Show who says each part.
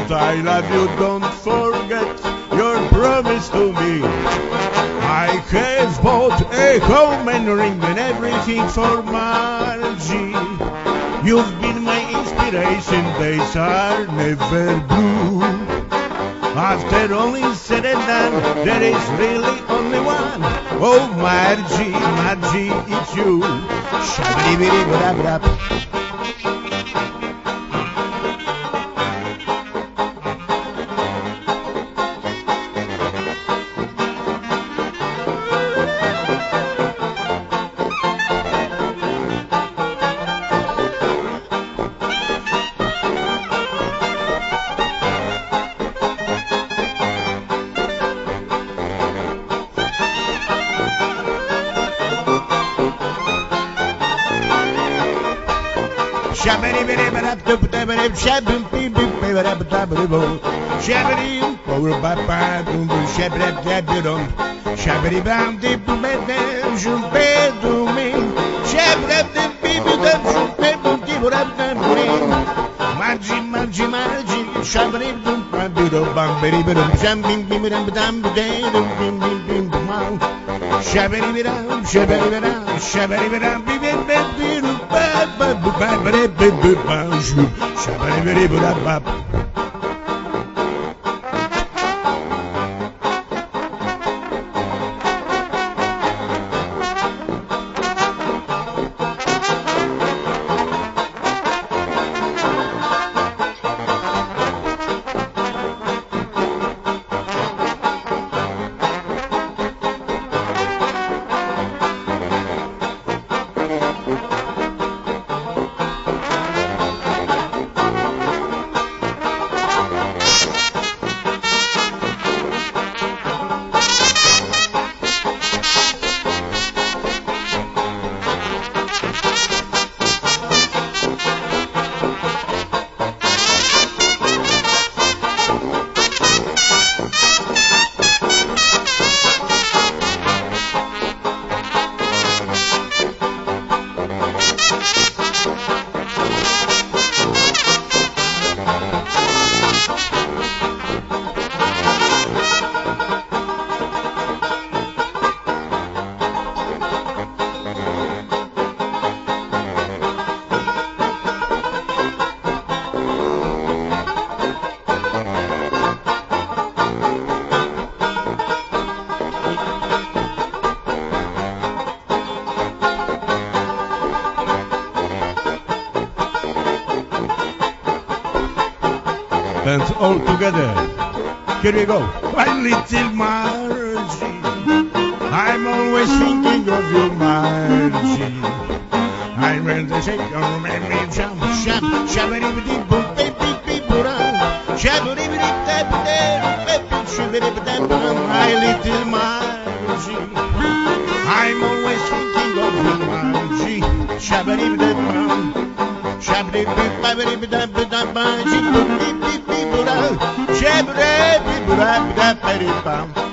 Speaker 1: but I love you, don't forget your promise to me. I have bought a home and ring and everything for Margie. You've been my inspiration, days are never blue. After all is said and done, there is really only one. Oh, Margie, Margie, it's you. Shabba-dee-bee-dee-ba-da-ba-da. And all together, here we go. My little Margie, I'm always thinking of you, Margie. I when they say, oh, make me jump, shab, shabba-dee-ba-dee-boom, baby-bee-boo-ram, shabba-dee-ba-dee-da-ba-dee-ba-dee-ba-dee-ba-dee, my little Margie. I'm always thinking of you, Margie. Shabba-dee-ba-dee-bum, shabba-dee-ba-dee-ba-dee-ba-dee-ba-dee-ba-dee,